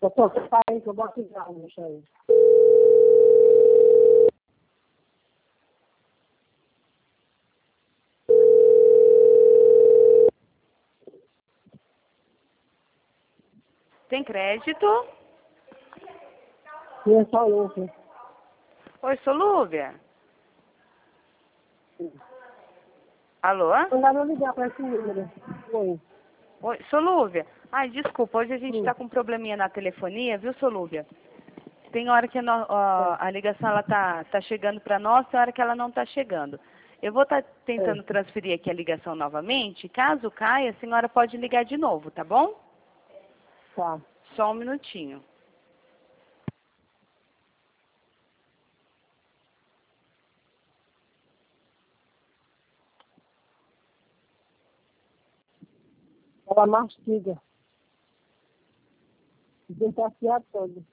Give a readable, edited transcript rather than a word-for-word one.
Doutor, você fala aí que eu boto já, deixa aí. Tem crédito? Sim, é só louco. Oi, Solúvia? Alô? Mandaram ligar para esse número. Oi. Oi, Solúvia? Ai, desculpa, hoje a gente tá com um probleminha na telefonia, viu, Solúvia? Tem hora que a ligação ela tá chegando para nós, tem hora que ela não tá chegando. Eu vou estar tentando transferir aqui a ligação novamente. Caso caia, a senhora pode ligar de novo, tá bom? Tá. Só um minutinho. Ela mastiga. Deixa afiar todo.